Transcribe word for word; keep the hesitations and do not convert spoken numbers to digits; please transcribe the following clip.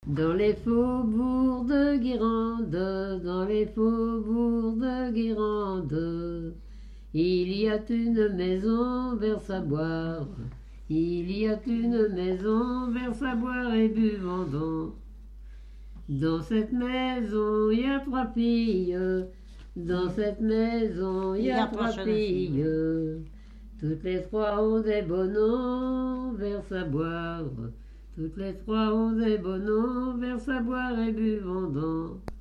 Dans les faubourgs de Guérande, dans les faubourgs de Guérande, il y a une maison vers sa boire, il y a une maison vers sa boire et buvandon. Dans cette maison, il y a trois filles, dans cette maison, il y a trois filles. Toutes les trois ont des beaux noms vers sa boire. Toutes les trois ont des beaux noms vers sa boire et buvandon.